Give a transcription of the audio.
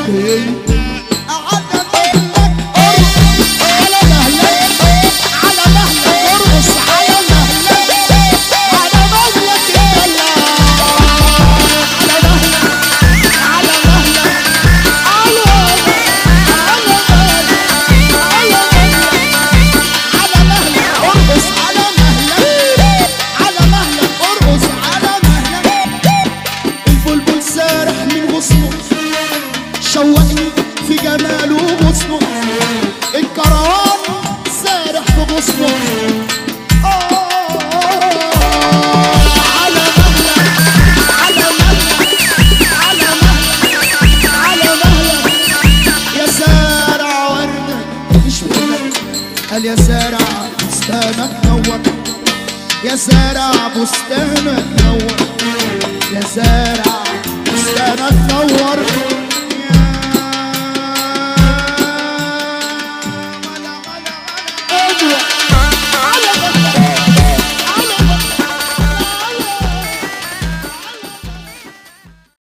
شوقني في جماله وغصنه، الكروان سارح في غصنه. على مهلك على مهلك على مهلك على مهلك يا زارع وردة مش منك. قال يا زارع بستانك نور، يا زارع بستانك نور، يا زارع بستانك نور.